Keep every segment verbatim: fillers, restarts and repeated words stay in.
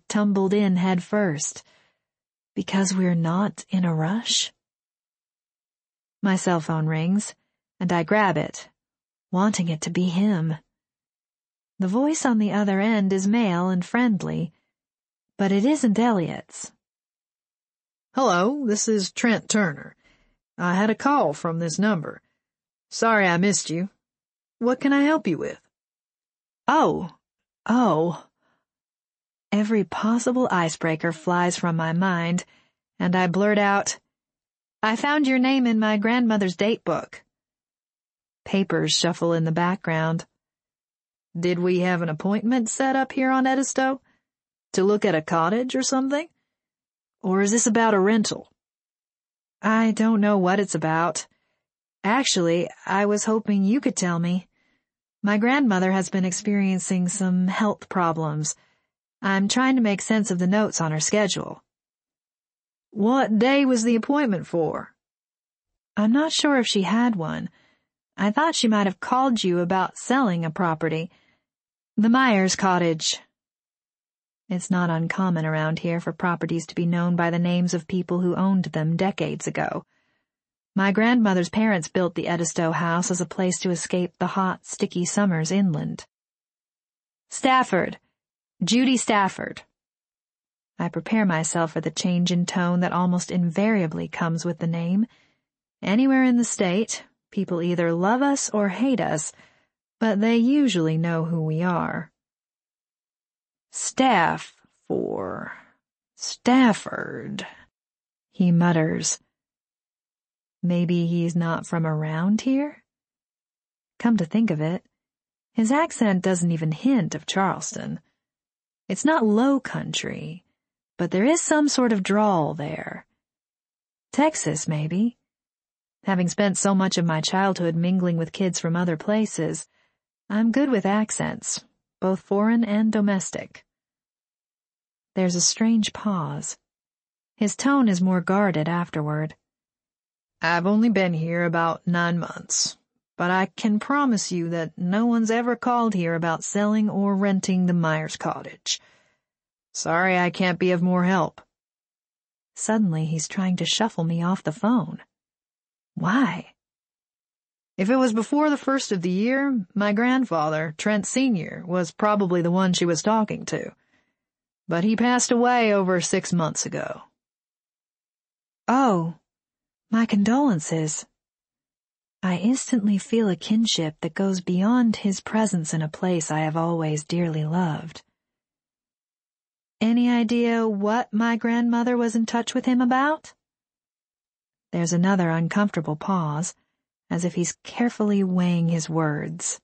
tumbled in head first. Because we're not in a rush? My cell phone rings, and I grab it, wanting it to be him. The voice on the other end is male and friendly, but it isn't Elliot's. Hello, this is Trent Turner. I had a call from this number. Sorry I missed you. What can I help you with? Oh, oh. Every possible icebreaker flies from my mind, and I blurt out, I found your name in my grandmother's date book. Papers shuffle in the background. Did we have an appointment set up here on Edisto? To look at a cottage or something? Or is this about a rental? I don't know what it's about. Actually, I was hoping you could tell me. My grandmother has been experiencing some health problems. I'm trying to make sense of the notes on her schedule. What day was the appointment for? I'm not sure if she had one. I thought she might have called you about selling a property. The Myers cottage. It's not uncommon around here for properties to be known by the names of people who owned them decades ago. My grandmother's parents built the Edisto house as a place to escape the hot, sticky summers inland. Stafford. Judy Stafford. I prepare myself for the change in tone that almost invariably comes with the name. Anywhere in the state, people either love us or hate us, but they usually know who we are. Staff for Stafford, he mutters. Maybe he's not from around here? Come to think of it, his accent doesn't even hint of Charleston. It's not low country, but there is some sort of drawl there. Texas, maybe. Having spent so much of my childhood mingling with kids from other places, I'm good with accents, both foreign and domestic. There's a strange pause. His tone is more guarded afterward. I've only been here about nine months, but I can promise you that no one's ever called here about selling or renting the Myers cottage. Sorry I can't be of more help. Suddenly he's trying to shuffle me off the phone. Why? If it was before the first of the year, my grandfather, Trent Senior, was probably the one she was talking to. But he passed away over six months ago. Oh, my condolences. I instantly feel a kinship that goes beyond his presence in a place I have always dearly loved. Any idea what my grandmother was in touch with him about? There's another uncomfortable pause, as if he's carefully weighing his words.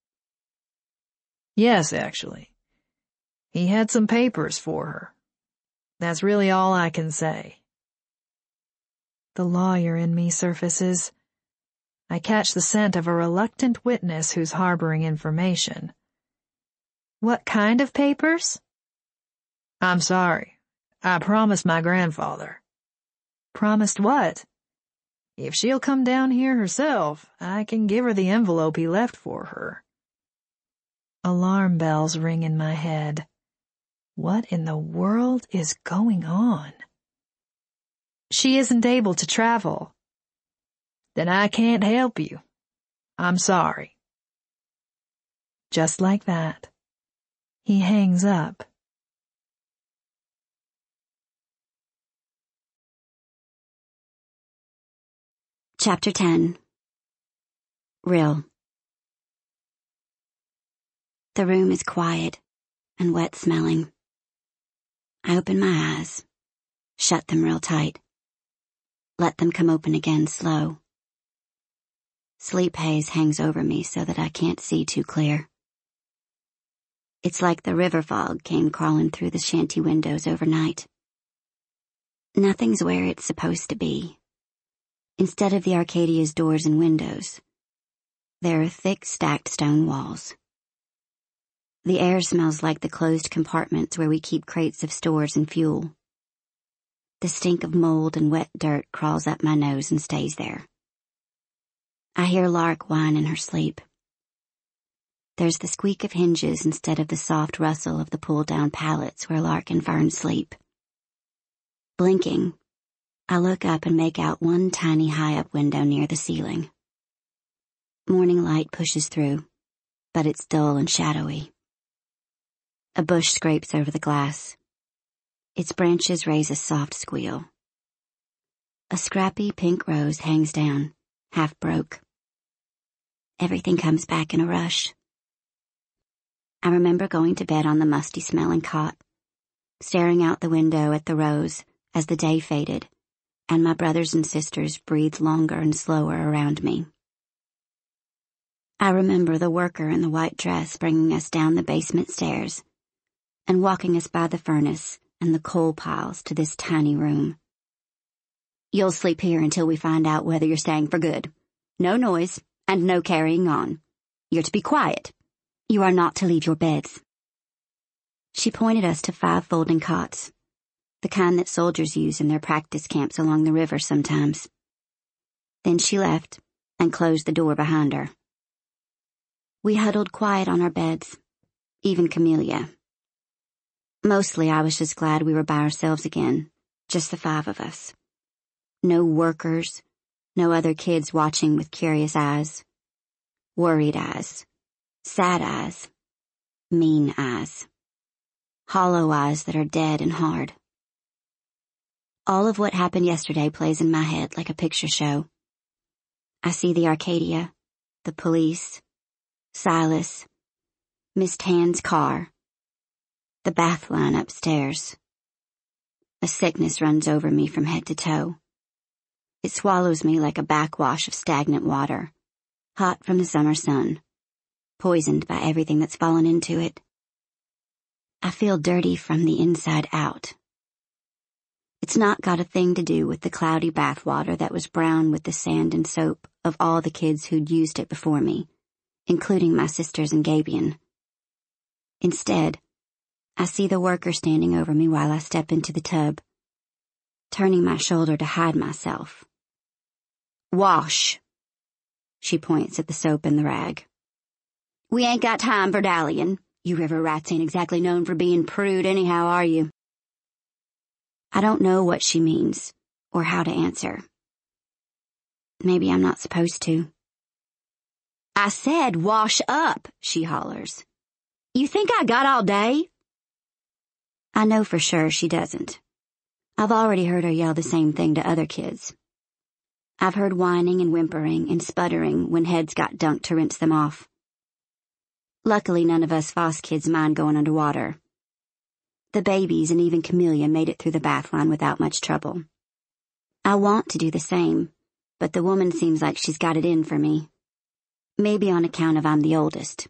Yes, actually. He had some papers for her. That's really all I can say. The lawyer in me surfaces. I catch the scent of a reluctant witness who's harboring information. What kind of papers? I'm sorry. I promised my grandfather. Promised what? If she'll come down here herself, I can give her the envelope he left for her. Alarm bells ring in my head. What in the world is going on? She isn't able to travel. Then I can't help you. I'm sorry. Just like that, he hangs up. Chapter ten. Rill. The room is quiet and wet-smelling. I open my eyes, shut them real tight, let them come open again slow. Sleep haze hangs over me so that I can't see too clear. It's like the river fog came crawling through the shanty windows overnight. Nothing's where it's supposed to be. Instead of the Arcadia's doors and windows, there are thick stacked stone walls. The air smells like the closed compartments where we keep crates of stores and fuel. The stink of mold and wet dirt crawls up my nose and stays there. I hear Lark whine in her sleep. There's the squeak of hinges instead of the soft rustle of the pulled-down pallets where Lark and Fern sleep. Blinking, I look up and make out one tiny high-up window near the ceiling. Morning light pushes through, but it's dull and shadowy. A bush scrapes over the glass. Its branches raise a soft squeal. A scrappy pink rose hangs down, half broke. Everything comes back in a rush. I remember going to bed on the musty-smelling cot, staring out the window at the rose as the day faded, and my brothers and sisters breathed longer and slower around me. I remember the worker in the white dress bringing us down the basement stairs and walking us by the furnace and the coal piles to this tiny room. "You'll sleep here until we find out whether you're staying for good. No noise and no carrying on. You're to be quiet. You are not to leave your beds." She pointed us to five folding cots, the kind that soldiers use in their practice camps along the river sometimes. Then she left and closed the door behind her. We huddled quiet on our beds, even Camellia. Mostly I was just glad we were by ourselves again, just the five of us. No workers, no other kids watching with curious eyes, worried eyes, sad eyes, mean eyes, hollow eyes that are dead and hard. All of what happened yesterday plays in my head like a picture show. I see the Arcadia, the police, Silas, Miss Tan's car, the bath line upstairs. A sickness runs over me from head to toe. It swallows me like a backwash of stagnant water, hot from the summer sun, poisoned by everything that's fallen into it. I feel dirty from the inside out. It's not got a thing to do with the cloudy bath water that was brown with the sand and soap of all the kids who'd used it before me, including my sisters and Gabion. Instead, I see the worker standing over me while I step into the tub, turning my shoulder to hide myself. "Wash." She points at the soap and the rag. "We ain't got time for dallying. You river rats ain't exactly known for being prude anyhow, are you?" I don't know what she means, or how to answer. Maybe I'm not supposed to. "I said wash up," she hollers. "You think I got all day?" I know for sure she doesn't. I've already heard her yell the same thing to other kids. I've heard whining and whimpering and sputtering when heads got dunked to rinse them off. Luckily, none of us Foss kids mind going underwater. The babies and even Camellia made it through the bath line without much trouble. I want to do the same, but the woman seems like she's got it in for me. Maybe on account of I'm the oldest.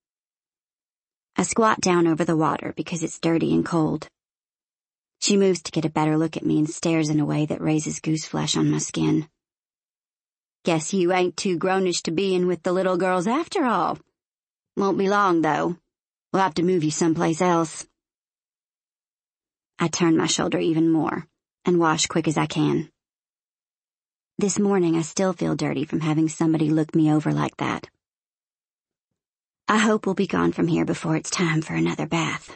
I squat down over the water because it's dirty and cold. She moves to get a better look at me and stares in a way that raises goose flesh on my skin. "Guess you ain't too grownish to be in with the little girls after all. Won't be long, though. We'll have to move you someplace else." I turn my shoulder even more and wash quick as I can. This morning I still feel dirty from having somebody look me over like that. I hope we'll be gone from here before it's time for another bath.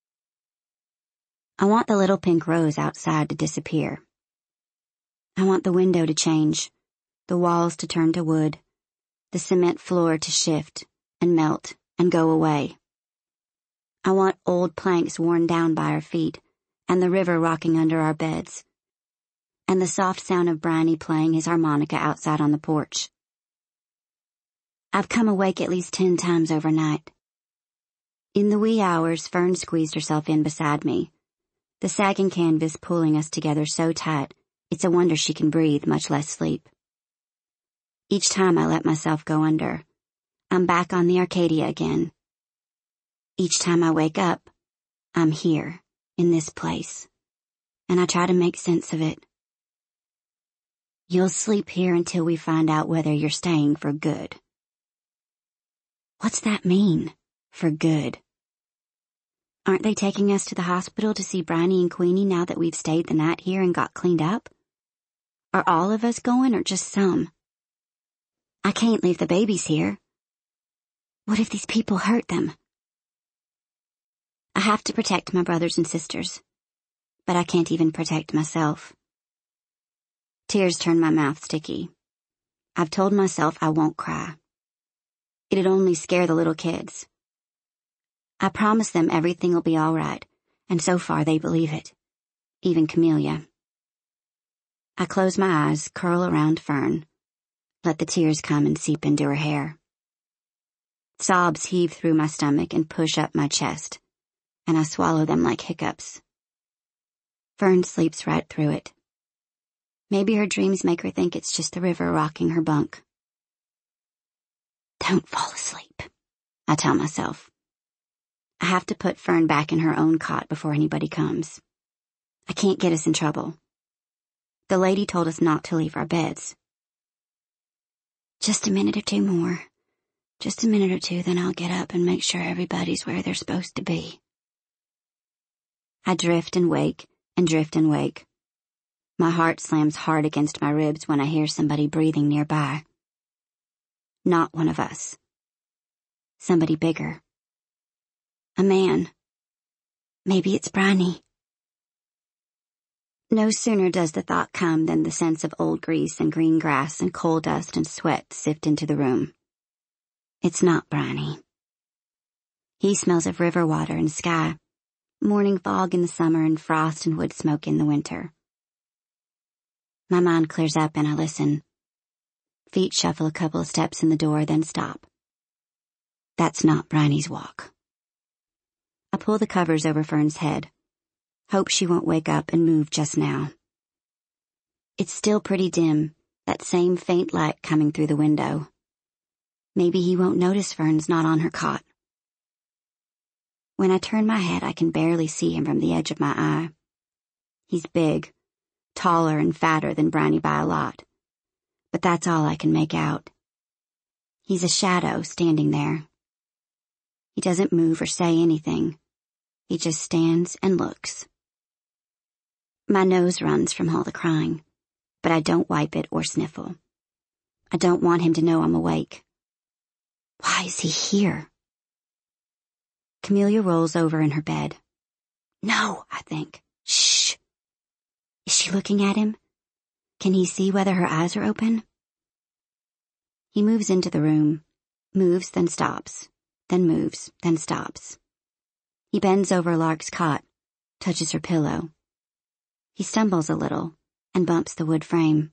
I want the little pink rose outside to disappear. I want the window to change, the walls to turn to wood, the cement floor to shift and melt and go away. I want old planks worn down by our feet and the river rocking under our beds, and the soft sound of Bryony playing his harmonica outside on the porch. I've come awake at least ten times overnight. In the wee hours, Fern squeezed herself in beside me, the sagging canvas pulling us together so tight it's a wonder she can breathe, much less sleep. Each time I let myself go under, I'm back on the Arcadia again. Each time I wake up, I'm here, in this place, and I try to make sense of it. "You'll sleep here until we find out whether you're staying for good." What's that mean, for good? Aren't they taking us to the hospital to see Bryony and Queenie now that we've stayed the night here and got cleaned up? Are all of us going or just some? I can't leave the babies here. What if these people hurt them? I have to protect my brothers and sisters, but I can't even protect myself. Tears turn my mouth sticky. I've told myself I won't cry. It'd only scare the little kids. I promise them everything will be all right, and so far they believe it. Even Camelia. I close my eyes, curl around Fern, let the tears come and seep into her hair. Sobs heave through my stomach and push up my chest, and I swallow them like hiccups. Fern sleeps right through it. Maybe her dreams make her think it's just the river rocking her bunk. Don't fall asleep, I tell myself. I have to put Fern back in her own cot before anybody comes. I can't get us in trouble. The lady told us not to leave our beds. Just a minute or two more. Just a minute or two, then I'll get up and make sure everybody's where they're supposed to be. I drift and wake, and drift and wake. My heart slams hard against my ribs when I hear somebody breathing nearby. Not one of us. Somebody bigger. A man. Maybe it's Bryony. No sooner does the thought come than the sense of old grease and green grass and coal dust and sweat sift into the room. It's not Bryony. He smells of river water and sky, morning fog in the summer and frost and wood smoke in the winter. My mind clears up and I listen. Feet shuffle a couple of steps in the door, then stop. That's not Bryony's walk. I pull the covers over Fern's head. Hope she won't wake up and move just now. It's still pretty dim, that same faint light coming through the window. Maybe he won't notice Fern's not on her cot. When I turn my head, I can barely see him from the edge of my eye. He's big, taller and fatter than Bryony by a lot, but that's all I can make out. He's a shadow standing there. He doesn't move or say anything. He just stands and looks. My nose runs from all the crying, but I don't wipe it or sniffle. I don't want him to know I'm awake. Why is he here? Camelia rolls over in her bed. No, I think. Shh. Is she looking at him? Can he see whether her eyes are open? He moves into the room, moves, then stops, then moves, then stops. He bends over Lark's cot, touches her pillow. He stumbles a little and bumps the wood frame.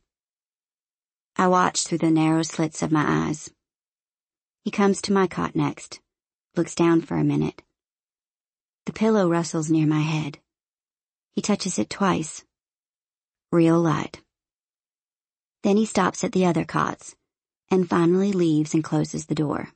I watch through the narrow slits of my eyes. He comes to my cot next, looks down for a minute. The pillow rustles near my head. He touches it twice. Real light. Then he stops at the other cots, and finally leaves and closes the door.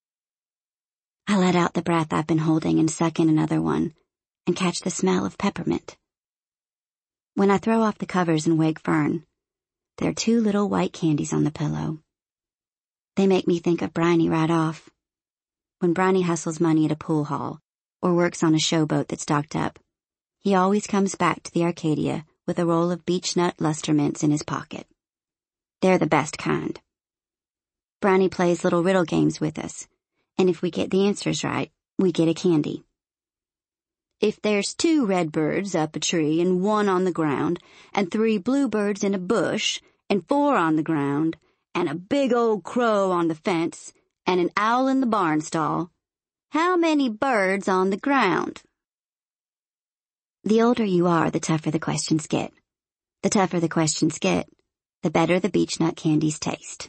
I let out the breath I've been holding and suck in another one, and catch the smell of peppermint. When I throw off the covers and wake Fern, there are two little white candies on the pillow. They make me think of Bryony right off. When Bryony hustles money at a pool hall, or works on a showboat that's docked up, he always comes back to the Arcadia with a roll of beech nut luster mints in his pocket. They're the best kind. Bryony plays little riddle games with us, and if we get the answers right, we get a candy. If there's two red birds up a tree and one on the ground, and three bluebirds in a bush, and four on the ground, and a big old crow on the fence, and an owl in the barn stall, how many birds on the ground? The older you are, the tougher the questions get. The tougher the questions get, the better the beech nut candies taste.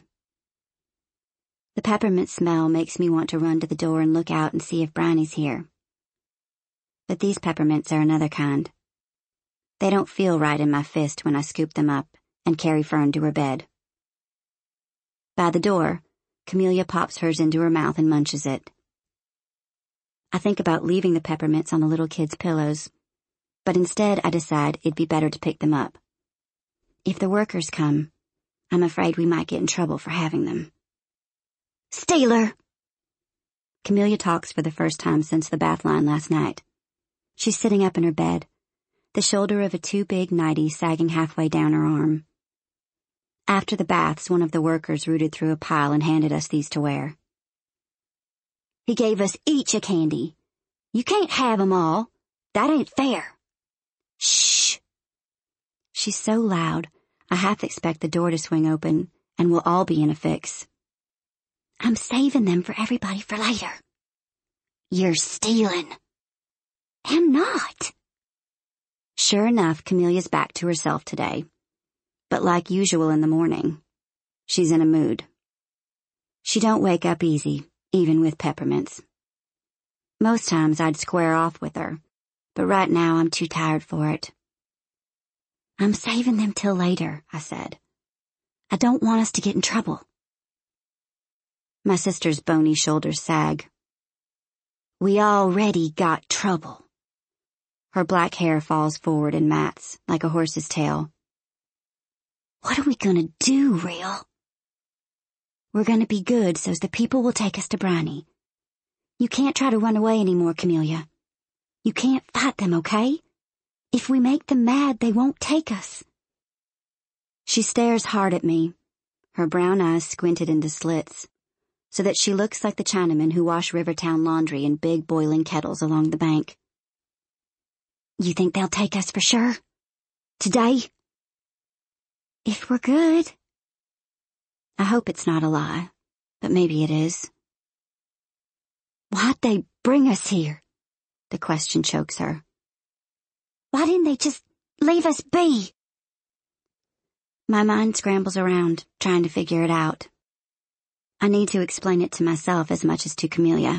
The peppermint smell makes me want to run to the door and look out and see if Bryony's here. But these peppermints are another kind. They don't feel right in my fist when I scoop them up and carry Fern to her bed. By the door, Camelia pops hers into her mouth and munches it. I think about leaving the peppermints on the little kids' pillows, but instead I decide it'd be better to pick them up. If the workers come, I'm afraid we might get in trouble for having them. Stealer! Camelia talks for the first time since the bath line last night. She's sitting up in her bed, the shoulder of a too-big nightie sagging halfway down her arm. After the baths, one of the workers rooted through a pile and handed us these to wear. He gave us each a candy. You can't have 'em all. That ain't fair. Shh. She's so loud, I half expect the door to swing open, and we'll all be in a fix. I'm saving them for everybody for later. You're stealing. I'm not. Sure enough, Camelia's back to herself today. But like usual in the morning, she's in a mood. She don't wake up easy, even with peppermints. Most times I'd square off with her, but right now I'm too tired for it. I'm saving them till later, I said. I don't want us to get in trouble. My sister's bony shoulders sag. We already got trouble. Her black hair falls forward in mats, like a horse's tail. What are we gonna do, Real? We're gonna be good so's the people will take us to Briny. You can't try to run away anymore, Camelia. You can't fight them, okay? If we make them mad, they won't take us. She stares hard at me, her brown eyes squinted into slits, so that she looks like the Chinamen who wash Rivertown laundry in big boiling kettles along the bank. You think they'll take us for sure? Today? If we're good. I hope it's not a lie, but maybe it is. Why'd they bring us here? The question chokes her. Why didn't they just leave us be? My mind scrambles around, trying to figure it out. I need to explain it to myself as much as to Camelia.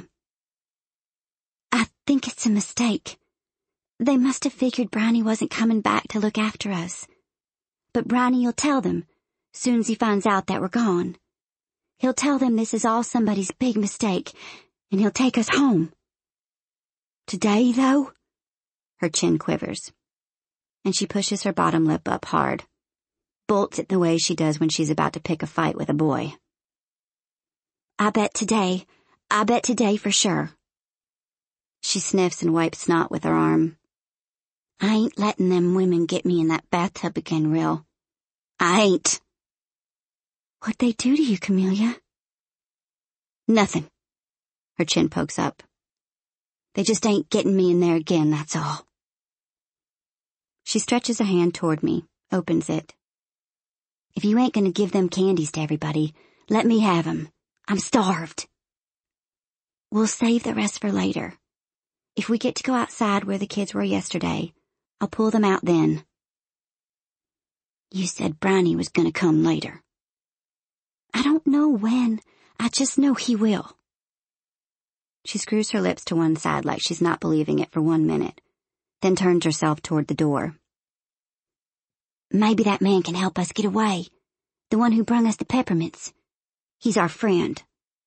I think it's a mistake. They must have figured Briny wasn't coming back to look after us. But Briny'll tell them, soon as he finds out that we're gone. He'll tell them this is all somebody's big mistake, and he'll take us home. Today, though? Her chin quivers, and she pushes her bottom lip up hard, bolts it the way she does when she's about to pick a fight with a boy. I bet today, I bet today for sure. She sniffs and wipes snot with her arm. I ain't letting them women get me in that bathtub again, Real. I ain't. What'd they do to you, Camelia? Nothing. Her chin pokes up. They just ain't getting me in there again, that's all. She stretches a hand toward me, opens it. If you ain't gonna give them candies to everybody, let me have 'em. I'm starved. We'll save the rest for later. If we get to go outside where the kids were yesterday, I'll pull them out then. You said Briny was gonna come later. I don't know when. I just know he will. She screws her lips to one side like she's not believing it for one minute, then turns herself toward the door. Maybe that man can help us get away. The one who brung us the peppermints. He's our friend.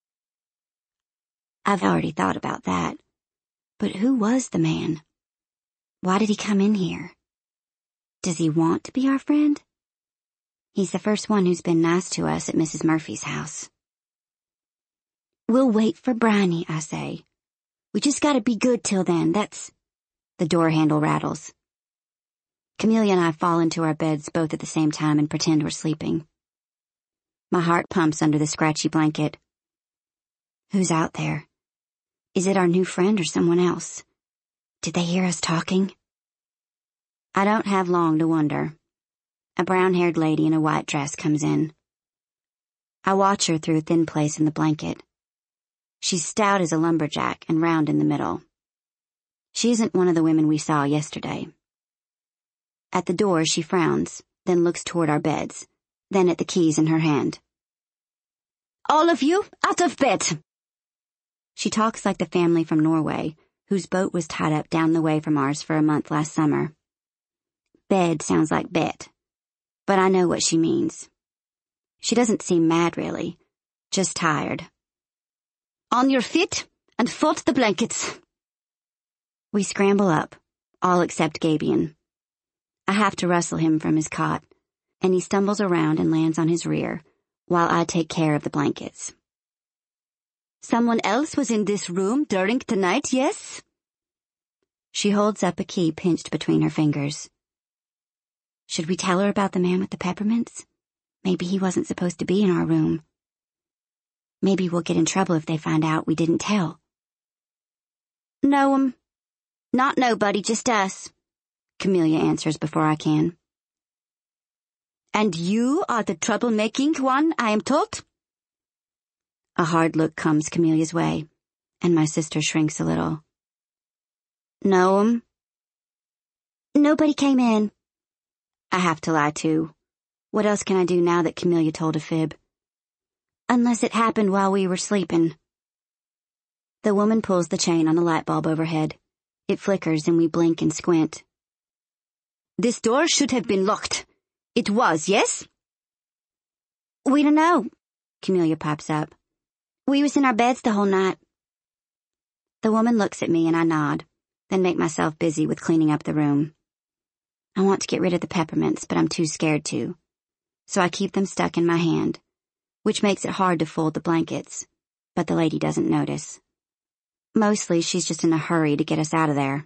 I've already thought about that. But who was the man? Why did he come in here? Does he want to be our friend? He's the first one who's been nice to us at Missus Murphy's house. We'll wait for Briny, I say. We just gotta be good till then, that's... The door handle rattles. Camelia and I fall into our beds both at the same time and pretend we're sleeping. My heart pumps under the scratchy blanket. Who's out there? Is it our new friend or someone else? Did they hear us talking? I don't have long to wonder. A brown-haired lady in a white dress comes in. I watch her through a thin place in the blanket. She's stout as a lumberjack and round in the middle. She isn't one of the women we saw yesterday. At the door she frowns, then looks toward our beds, then at the keys in her hand. All of you, out of bed! She talks like the family from Norway, whose boat was tied up down the way from ours for a month last summer. Bed sounds like bet, but I know what she means. She doesn't seem mad, really, just tired. On your feet and fold the blankets. We scramble up, all except Gabion. I have to wrestle him from his cot, and he stumbles around and lands on his rear, while I take care of the blankets. Someone else was in this room during the night, yes? She holds up a key pinched between her fingers. Should we tell her about the man with the peppermints? Maybe he wasn't supposed to be in our room. Maybe we'll get in trouble if they find out we didn't tell. No, um, not nobody, just us, Camellia answers before I can. And you are the troublemaking one, I am told? A hard look comes Camelia's way, and my sister shrinks a little. No, um. Nobody came in. I have to lie too. What else can I do now that Camellia told a fib? Unless it happened while we were sleeping. The woman pulls the chain on the light bulb overhead. It flickers and we blink and squint. This door should have been locked. It was, yes? We don't know, Camellia pops up. We was in our beds the whole night. The woman looks at me and I nod, then make myself busy with cleaning up the room. I want to get rid of the peppermints, but I'm too scared to. So I keep them stuck in my hand, which makes it hard to fold the blankets, but the lady doesn't notice. Mostly she's just in a hurry to get us out of there.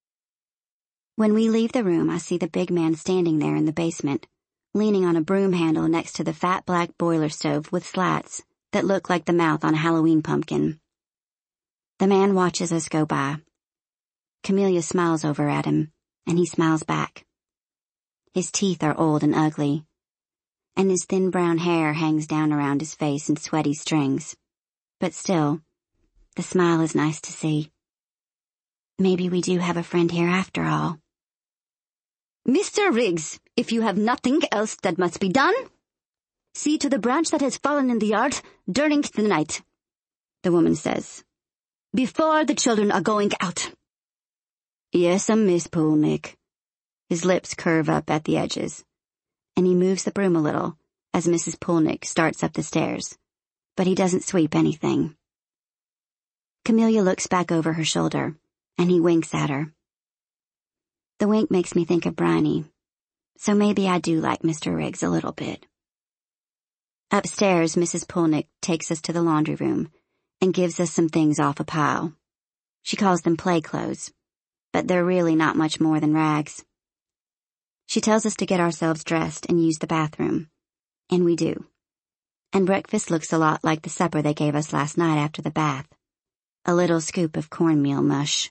When we leave the room, I see the big man standing there in the basement, leaning on a broom handle next to the fat black boiler stove with slats that look like the mouth on a Halloween pumpkin. The man watches us go by. Camellia smiles over at him, and he smiles back. His teeth are old and ugly, and his thin brown hair hangs down around his face in sweaty strings. But still, the smile is nice to see. Maybe we do have a friend here after all. Mister Riggs, if you have nothing else that must be done, see to the branch that has fallen in the yard during the night, the woman says, before the children are going out. Yes, a Miss Poolnick. His lips curve up at the edges, and he moves the broom a little as Missus Poolnick starts up the stairs, but he doesn't sweep anything. Camellia looks back over her shoulder, and he winks at her. The wink makes me think of Bryony, so maybe I do like Mister Riggs a little bit. Upstairs, Missus Poolnick takes us to the laundry room and gives us some things off a pile. She calls them play clothes, but they're really not much more than rags. She tells us to get ourselves dressed and use the bathroom, and we do. And breakfast looks a lot like the supper they gave us last night after the bath. A little scoop of cornmeal mush.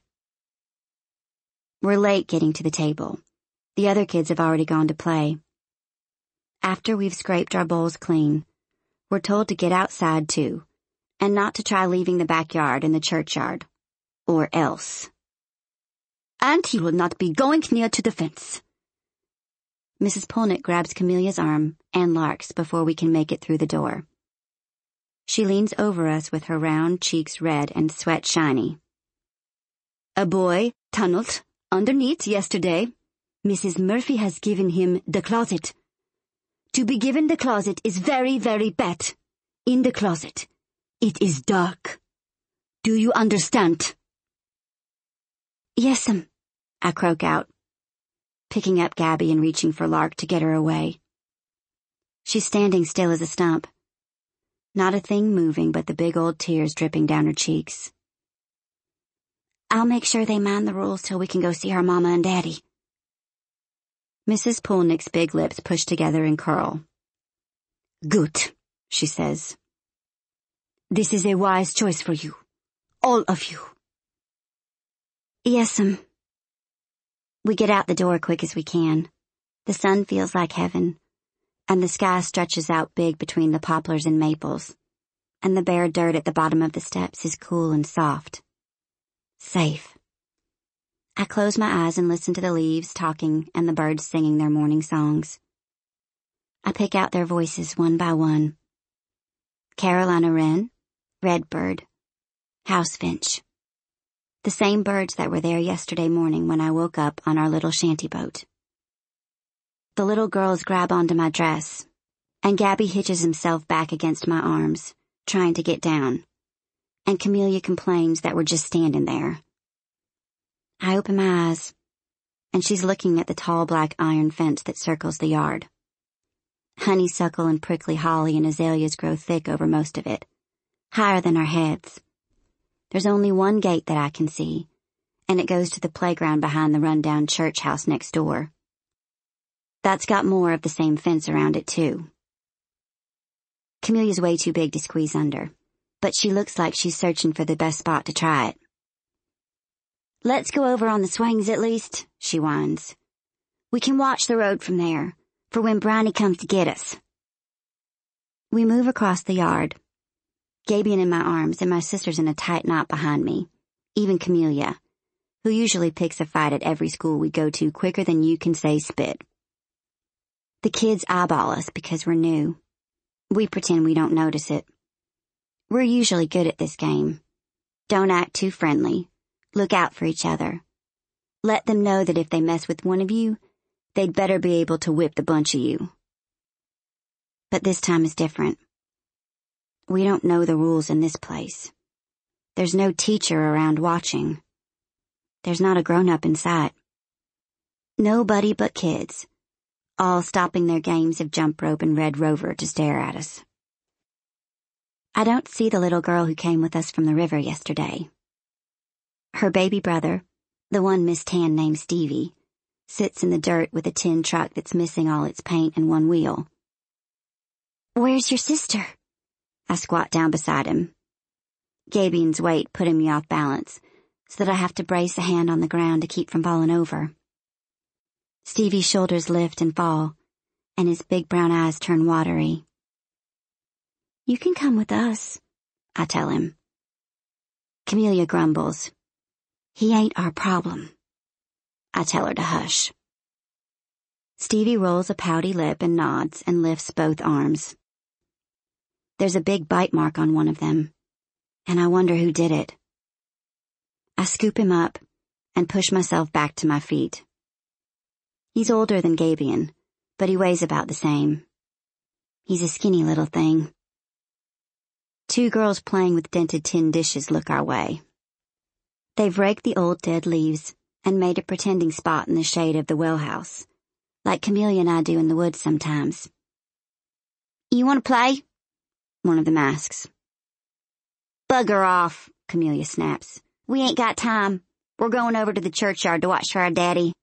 We're late getting to the table. The other kids have already gone to play. After we've scraped our bowls clean, we're told to get outside too, and not to try leaving the backyard and the churchyard. Or else. And he will not be going near to the fence. Missus Poolnick grabs Camelia's arm and Lark's before we can make it through the door. She leans over us with her round cheeks red and sweat shiny. A boy tunneled underneath yesterday. Missus Murphy has given him the closet. To be given the closet is very, very bad. In the closet, it is dark. Do you understand? Yes'm, I croak out, picking up Gabby and reaching for Lark to get her away. She's standing still as a stump. Not a thing moving but the big old tears dripping down her cheeks. I'll make sure they mind the rules till we can go see our Mama and Daddy. Missus Poolnick's big lips push together and curl. Good, she says. This is a wise choice for you. All of you. Yes'm. We get out the door quick as we can. The sun feels like heaven, and the sky stretches out big between the poplars and maples, and the bare dirt at the bottom of the steps is cool and soft. Safe. I close my eyes and listen to the leaves talking and the birds singing their morning songs. I pick out their voices one by one. Carolina wren, redbird, housefinch. The same birds that were there yesterday morning when I woke up on our little shanty boat. The little girls grab onto my dress, and Gabby hitches himself back against my arms, trying to get down, and Camellia complains that we're just standing there. I open my eyes, and she's looking at the tall black iron fence that circles the yard. Honeysuckle and prickly holly and azaleas grow thick over most of it, higher than our heads. There's only one gate that I can see, and it goes to the playground behind the rundown church house next door. That's got more of the same fence around it, too. Camelia's way too big to squeeze under, but she looks like she's searching for the best spot to try it. Let's go over on the swings at least, she whines. We can watch the road from there, for when Bryony comes to get us. We move across the yard. Gabion in my arms and my sister's in a tight knot behind me, even Camelia, who usually picks a fight at every school we go to quicker than you can say spit. The kids eyeball us because we're new. We pretend we don't notice it. We're usually good at this game. Don't act too friendly. Look out for each other. Let them know that if they mess with one of you, they'd better be able to whip the bunch of you. But this time is different. We don't know the rules in this place. There's no teacher around watching. There's not a grown-up in sight. Nobody but kids, all stopping their games of jump rope and Red Rover to stare at us. I don't see the little girl who came with us from the river yesterday. Her baby brother, the one Miss Tan named Stevie, sits in the dirt with a tin truck that's missing all its paint and one wheel. Where's your sister? I squat down beside him. Gabion's weight putting me off balance, so that I have to brace a hand on the ground to keep from falling over. Stevie's shoulders lift and fall, and his big brown eyes turn watery. You can come with us, I tell him. Camelia grumbles. He ain't our problem. I tell her to hush. Stevie rolls a pouty lip and nods and lifts both arms. There's a big bite mark on one of them, and I wonder who did it. I scoop him up and push myself back to my feet. He's older than Gabion, but he weighs about the same. He's a skinny little thing. Two girls playing with dented tin dishes look our way. They've raked the old dead leaves and made a pretending spot in the shade of the well house, like Camelia and I do in the woods sometimes. You want to play? One of them asks. Bugger off, Camelia snaps. We ain't got time. We're going over to the churchyard to watch for our daddy.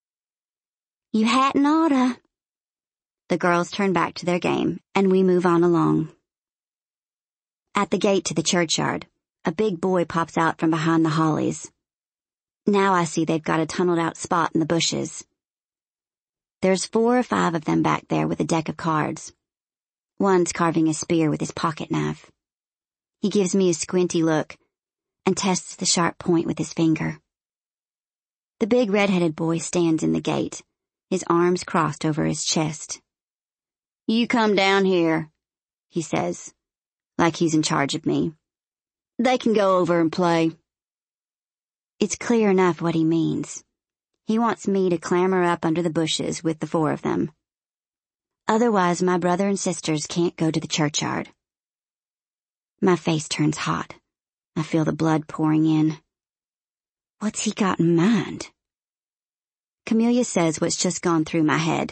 You hadn't oughta. The girls turn back to their game, and we move on along. At the gate to the churchyard, a big boy pops out from behind the hollies. Now I see they've got a tunneled-out spot in the bushes. There's four or five of them back there with a deck of cards. One's carving a spear with his pocket knife. He gives me a squinty look and tests the sharp point with his finger. The big red-headed boy stands in the gate, his arms crossed over his chest. You come down here, he says, like he's in charge of me. They can go over and play. It's clear enough what he means. He wants me to clamber up under the bushes with the four of them. Otherwise, my brother and sisters can't go to the churchyard. My face turns hot. I feel the blood pouring in. What's he got in mind? Camelia says what's just gone through my head.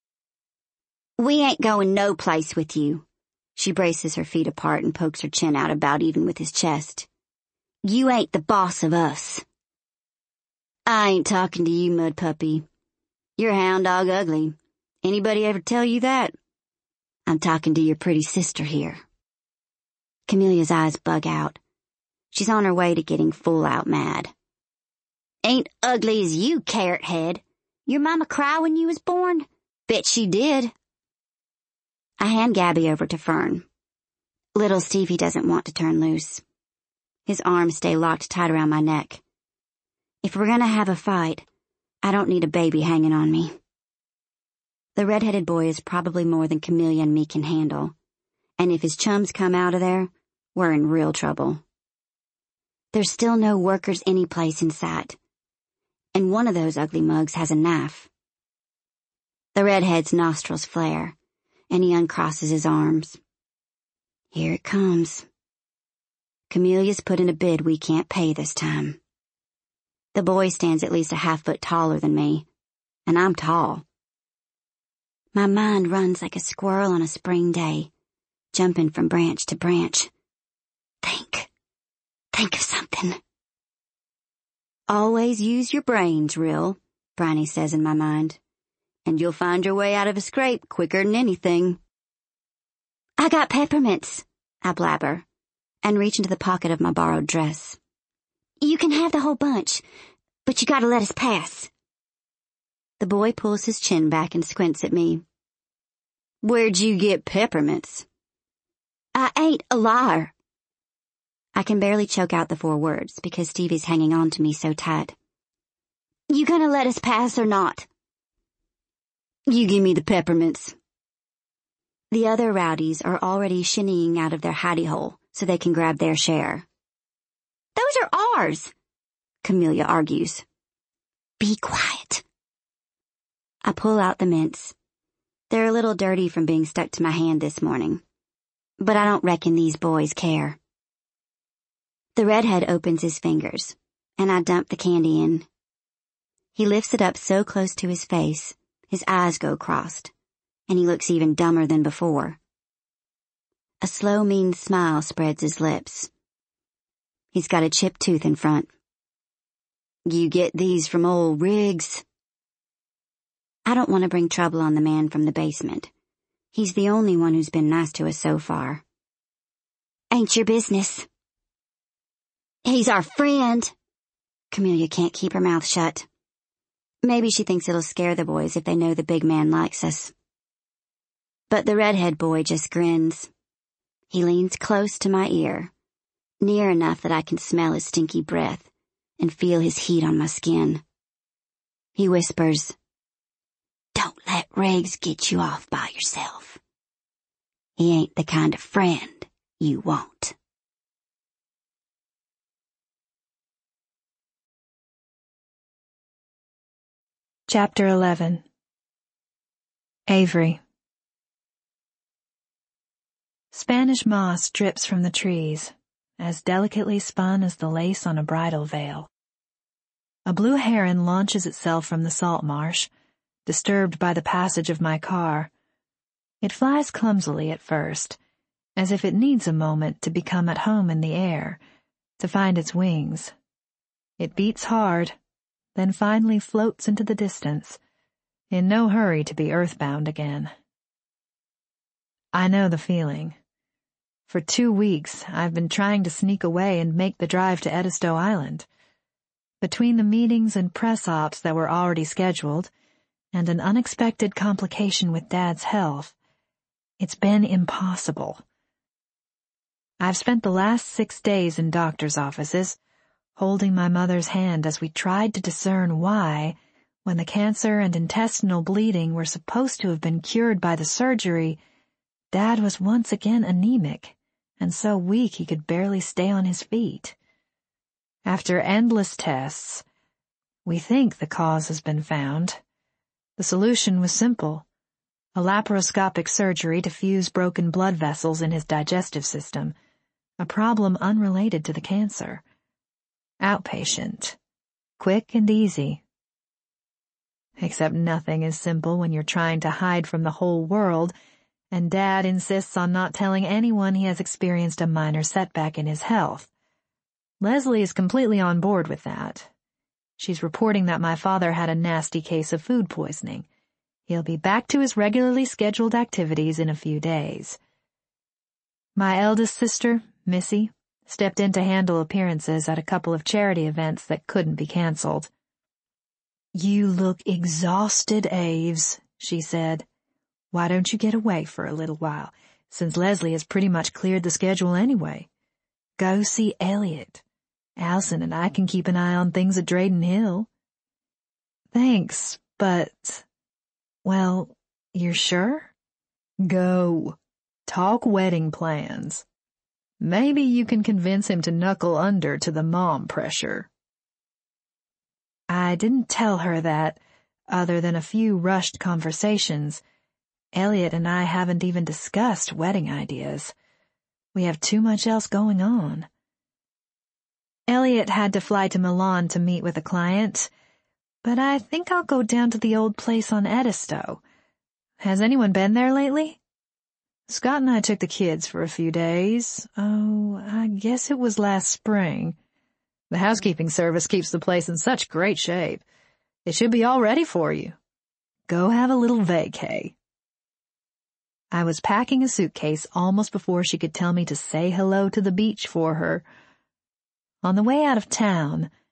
We ain't going no place with you. She braces her feet apart and pokes her chin out about even with his chest. You ain't the boss of us. I ain't talking to you, mud puppy. You're hound dog ugly. Anybody ever tell you that? I'm talking to your pretty sister here. Camelia's eyes bug out. She's on her way to getting full out mad. Ain't ugly as you, carrot head. Your mama cry when you was born? Bet she did. I hand Gabby over to Fern. Little Stevie doesn't want to turn loose. His arms stay locked tight around my neck. If we're gonna have a fight, I don't need a baby hanging on me. The red-headed boy is probably more than Camelia and me can handle, and if his chums come out of there, we're in real trouble. There's still no workers any place in sight, and one of those ugly mugs has a knife. The redhead's nostrils flare, and he uncrosses his arms. Here it comes. Camelia's put in a bid we can't pay this time. The boy stands at least a half foot taller than me, and I'm tall. My mind runs like a squirrel on a spring day, jumping from branch to branch. Think. Think of something. Always use your brains, Rill, Bryony says in my mind, and you'll find your way out of a scrape quicker than anything. I got peppermints, I blabber, and reach into the pocket of my borrowed dress. You can have the whole bunch. But you gotta let us pass. The boy pulls his chin back and squints at me. Where'd you get peppermints? I ain't a liar. I can barely choke out the four words because Stevie's hanging on to me so tight. You gonna let us pass or not? You give me the peppermints. The other rowdies are already shinnying out of their hidey hole so they can grab their share. Those are ours, Camellia argues. Be quiet. I pull out the mints. They're a little dirty from being stuck to my hand this morning, but I don't reckon these boys care. The redhead opens his fingers, and I dump the candy in. He lifts it up so close to his face, his eyes go crossed, and he looks even dumber than before. A slow, mean smile spreads his lips. He's got a chipped tooth in front. You get these from old Riggs? I don't want to bring trouble on the man from the basement. He's the only one who's been nice to us so far. Ain't your business. He's our friend. Camellia can't keep her mouth shut. Maybe she thinks it'll scare the boys if they know the big man likes us. But the redhead boy just grins. He leans close to my ear, near enough that I can smell his stinky breath and feel his heat on my skin. He whispers, Don't let Riggs get you off by yourself. He ain't the kind of friend you want. Chapter eleven. Avery. Spanish moss drips from the trees, as delicately spun as the lace on a bridal veil. A blue heron launches itself from the salt marsh, disturbed by the passage of my car. It flies clumsily at first, as if it needs a moment to become at home in the air, to find its wings. It beats hard, then finally floats into the distance, in no hurry to be earthbound again. I know the feeling. For two weeks, I've been trying to sneak away and make the drive to Edisto Island. Between the meetings and press ops that were already scheduled, and an unexpected complication with Dad's health, it's been impossible. I've spent the last six days in doctor's offices, holding my mother's hand as we tried to discern why, when the cancer and intestinal bleeding were supposed to have been cured by the surgery, Dad was once again anemic, and so weak he could barely stay on his feet. After endless tests, we think the cause has been found. The solution was simple: a laparoscopic surgery to fuse broken blood vessels in his digestive system, a problem unrelated to the cancer. Outpatient. Quick and easy. Except nothing is simple when you're trying to hide from the whole world, and Dad insists on not telling anyone he has experienced a minor setback in his health. Leslie is completely on board with that. She's reporting that my father had a nasty case of food poisoning. He'll be back to his regularly scheduled activities in a few days. My eldest sister, Missy, stepped in to handle appearances at a couple of charity events that couldn't be canceled. You look exhausted, Aves, she said. Why don't you get away for a little while, since Leslie has pretty much cleared the schedule anyway? Go see Elliot. Allison and I can keep an eye on things at Drayden Hill. Thanks, but... Well, you're sure? Go. Talk wedding plans. Maybe you can convince him to knuckle under to the mom pressure. I didn't tell her that, other than a few rushed conversations. Elliot and I haven't even discussed wedding ideas. We have too much else going on. Elliot had to fly to Milan to meet with a client, but I think I'll go down to the old place on Edisto. Has anyone been there lately? Scott and I took the kids for a few days. Oh, I guess it was last spring. The housekeeping service keeps the place in such great shape. It should be all ready for you. Go have a little vacay. I was packing a suitcase almost before she could tell me to say hello to the beach for her. On the way out of town,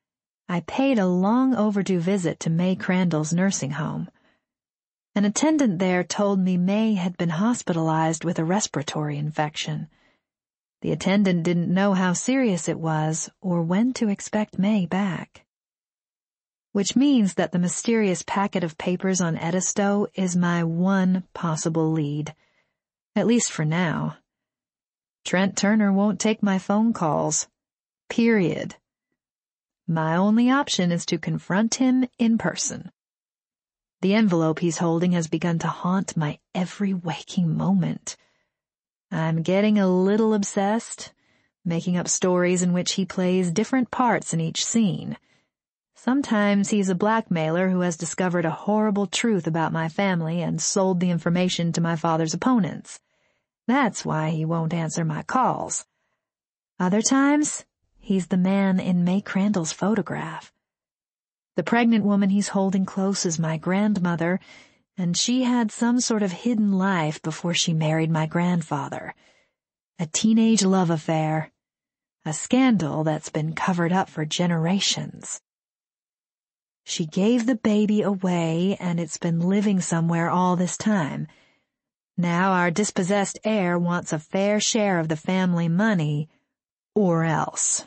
I paid a long overdue visit to May Crandall's nursing home. An attendant there told me May had been hospitalized with a respiratory infection. The attendant didn't know how serious it was or when to expect May back. Which means that the mysterious packet of papers on Edisto is my one possible lead. At least for now. Trent Turner won't take my phone calls. Period. My only option is to confront him in person. The envelope he's holding has begun to haunt my every waking moment. I'm getting a little obsessed, making up stories in which he plays different parts in each scene. Sometimes he's a blackmailer who has discovered a horrible truth about my family and sold the information to my father's opponents. That's why he won't answer my calls. Other times, he's the man in May Crandall's photograph. The pregnant woman he's holding close is my grandmother, and she had some sort of hidden life before she married my grandfather. A teenage love affair. A scandal that's been covered up for generations. She gave the baby away, and it's been living somewhere all this time. Now our dispossessed heir wants a fair share of the family money, or else.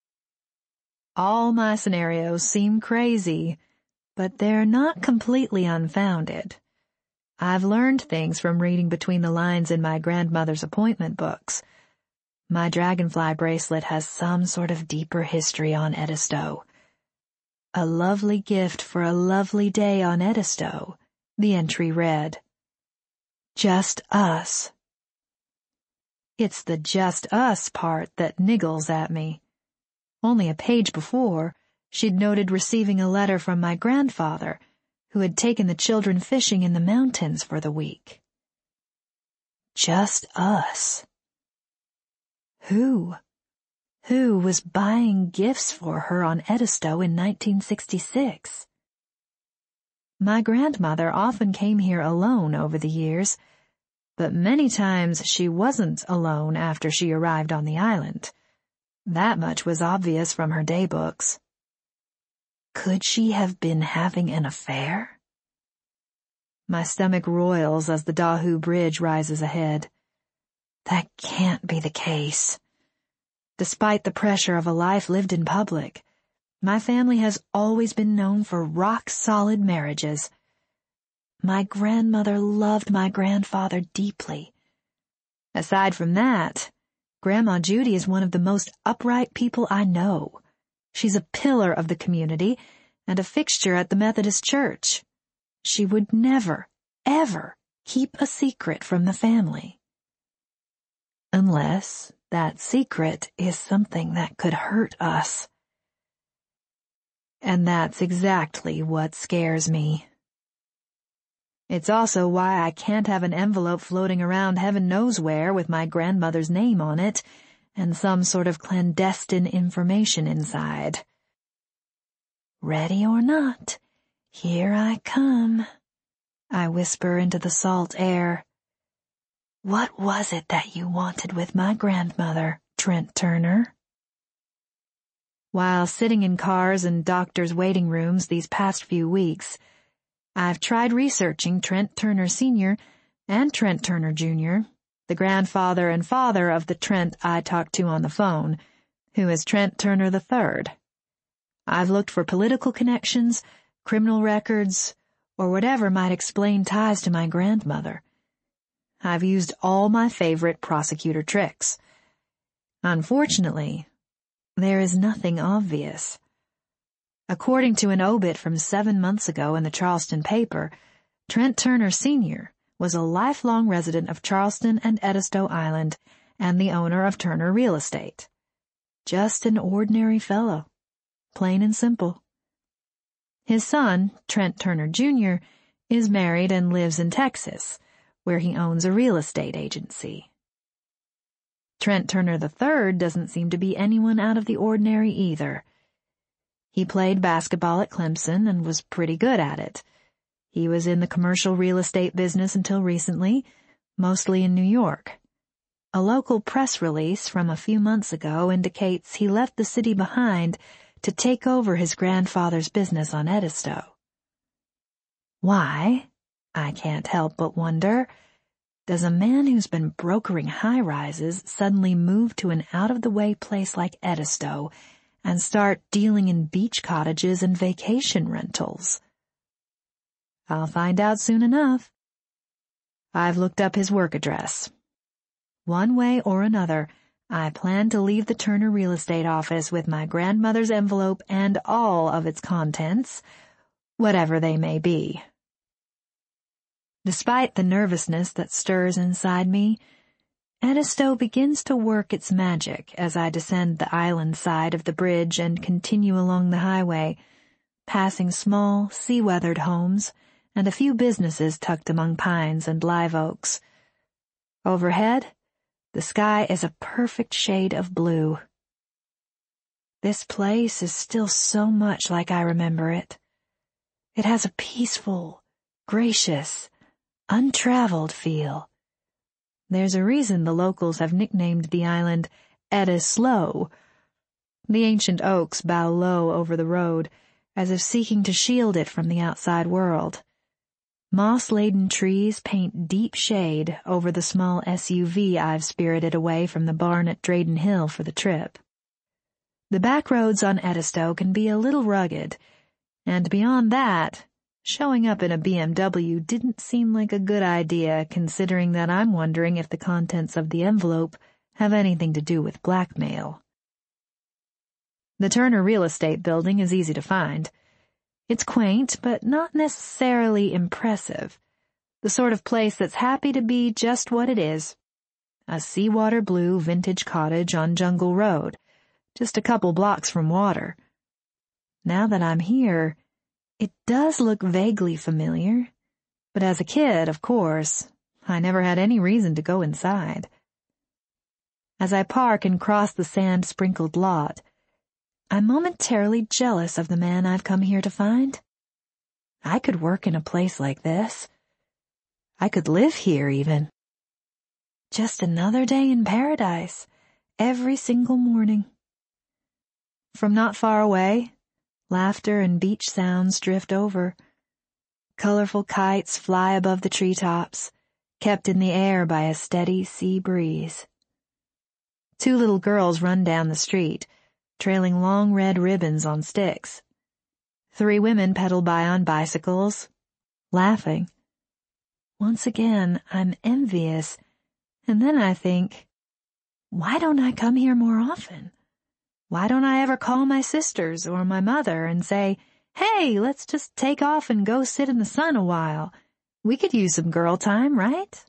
All my scenarios seem crazy, but they're not completely unfounded. I've learned things from reading between the lines in my grandmother's appointment books. My dragonfly bracelet has some sort of deeper history on Edisto. A lovely gift for a lovely day on Edisto, the entry read. Just us. It's the just us part that niggles at me. Only a page before, she'd noted receiving a letter from my grandfather, who had taken the children fishing in the mountains for the week. Just us. Who? Who was buying gifts for her on Edisto in nineteen sixty-six? My grandmother often came here alone over the years, but many times she wasn't alone after she arrived on the island. That much was obvious from her daybooks. Could she have been having an affair? My stomach roils as the Dahu Bridge rises ahead. That can't be the case. Despite the pressure of a life lived in public, my family has always been known for rock-solid marriages. My grandmother loved my grandfather deeply. Aside from that, Grandma Judy is one of the most upright people I know. She's a pillar of the community and a fixture at the Methodist Church. She would never, ever keep a secret from the family. Unless that secret is something that could hurt us. And that's exactly what scares me. It's also why I can't have an envelope floating around heaven knows where with my grandmother's name on it and some sort of clandestine information inside. Ready or not, here I come, I whisper into the salt air. What was it that you wanted with my grandmother, Trent Turner? While sitting in cars and doctors' waiting rooms these past few weeks, I've tried researching Trent Turner Senior and Trent Turner Junior, the grandfather and father of the Trent I talked to on the phone, who is Trent Turner the Third. I've looked for political connections, criminal records, or whatever might explain ties to my grandmother. I've used all my favorite prosecutor tricks. Unfortunately, there is nothing obvious. According to an obit from seven months ago in the Charleston paper, Trent Turner Senior was a lifelong resident of Charleston and Edisto Island and the owner of Turner Real Estate. Just an ordinary fellow, plain and simple. His son, Trent Turner Junior, is married and lives in Texas, where he owns a real estate agency. Trent Turner the Third doesn't seem to be anyone out of the ordinary either. He played basketball at Clemson and was pretty good at it. He was in the commercial real estate business until recently, mostly in New York. A local press release from a few months ago indicates he left the city behind to take over his grandfather's business on Edisto. Why, I can't help but wonder, does a man who's been brokering high-rises suddenly move to an out-of-the-way place like Edisto and start dealing in beach cottages and vacation rentals? I'll find out soon enough. I've looked up his work address. One way or another, I plan to leave the Turner Real Estate office with my grandmother's envelope and all of its contents, whatever they may be. Despite the nervousness that stirs inside me, Edisto begins to work its magic as I descend the island side of the bridge and continue along the highway, passing small, sea-weathered homes and a few businesses tucked among pines and live oaks. Overhead, the sky is a perfect shade of blue. This place is still so much like I remember it. It has a peaceful, gracious, untraveled feel. There's a reason the locals have nicknamed the island Edislo. The ancient oaks bow low over the road, as if seeking to shield it from the outside world. Moss-laden trees paint deep shade over the small S U V I've spirited away from the barn at Drayden Hill for the trip. The back roads on Edisto can be a little rugged, and beyond that, showing up in a B M W didn't seem like a good idea, considering that I'm wondering if the contents of the envelope have anything to do with blackmail. The Turner Real Estate building is easy to find. It's quaint, but not necessarily impressive. The sort of place that's happy to be just what it is. A seawater blue vintage cottage on Jungle Road, just a couple blocks from water. Now that I'm here, it does look vaguely familiar, but as a kid, of course, I never had any reason to go inside. As I park and cross the sand-sprinkled lot, I'm momentarily jealous of the man I've come here to find. I could work in a place like this. I could live here, even. Just another day in paradise, every single morning. From not far away, laughter and beach sounds drift over. Colorful kites fly above the treetops, kept in the air by a steady sea breeze. Two little girls run down the street, trailing long red ribbons on sticks. Three women pedal by on bicycles, laughing. Once again, I'm envious, and then I think, why don't I come here more often? Why don't I ever call my sisters or my mother and say, hey, let's just take off and go sit in the sun a while. We could use some girl time, right?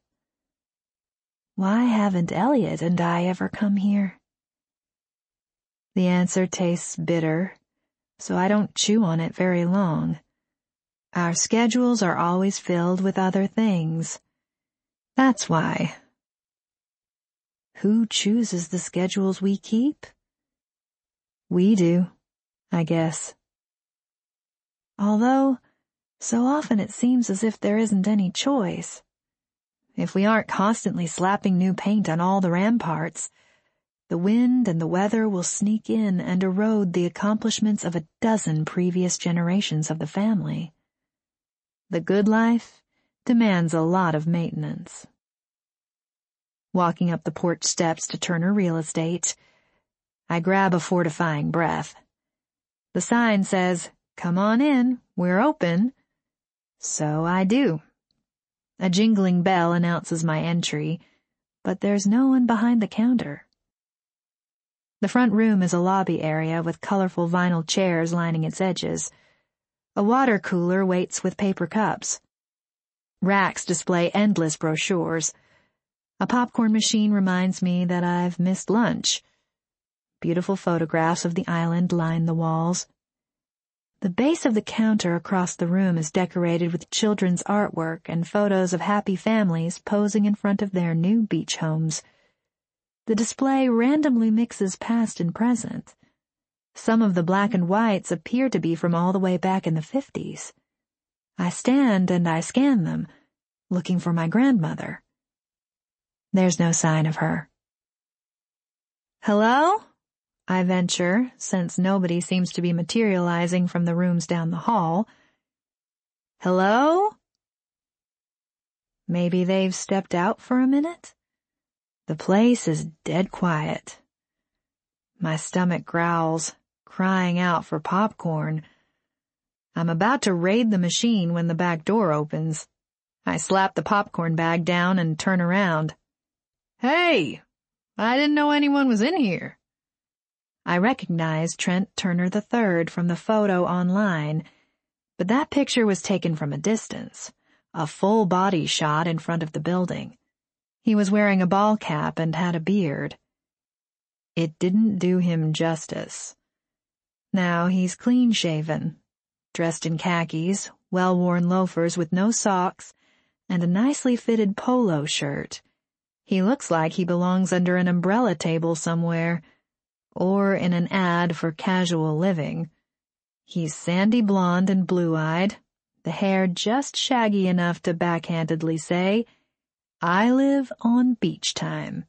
Why haven't Elliot and I ever come here? The answer tastes bitter, so I don't chew on it very long. Our schedules are always filled with other things. That's why. Who chooses the schedules we keep? We do, I guess. Although, so often it seems as if there isn't any choice. If we aren't constantly slapping new paint on all the ramparts, the wind and the weather will sneak in and erode the accomplishments of a dozen previous generations of the family. The good life demands a lot of maintenance. Walking up the porch steps to Turner Real Estate, I grab a fortifying breath. The sign says, "Come on in, we're open." So I do. A jingling bell announces my entry, but there's no one behind the counter. The front room is a lobby area with colorful vinyl chairs lining its edges. A water cooler waits with paper cups. Racks display endless brochures. A popcorn machine reminds me that I've missed lunch. Beautiful photographs of the island line the walls. The base of the counter across the room is decorated with children's artwork and photos of happy families posing in front of their new beach homes. The display randomly mixes past and present. Some of the black and whites appear to be from all the way back in the fifties. I stand and I scan them, looking for my grandmother. There's no sign of her. "Hello? I venture, since nobody seems to be materializing from the rooms down the hall. Hello? Maybe they've stepped out for a minute? The place is dead quiet. My stomach growls, crying out for popcorn. I'm about to raid the machine when the back door opens. I slap the popcorn bag down and turn around. Hey! I didn't know anyone was in here. I recognize Trent Turner the third from the photo online, but that picture was taken from a distance, a full body shot in front of the building. He was wearing a ball cap and had a beard. It didn't do him justice. Now he's clean-shaven, dressed in khakis, well-worn loafers with no socks, and a nicely fitted polo shirt. He looks like he belongs under an umbrella table somewhere, or in an ad for casual living. He's sandy blonde and blue-eyed, the hair just shaggy enough to backhandedly say, "I live on beach time."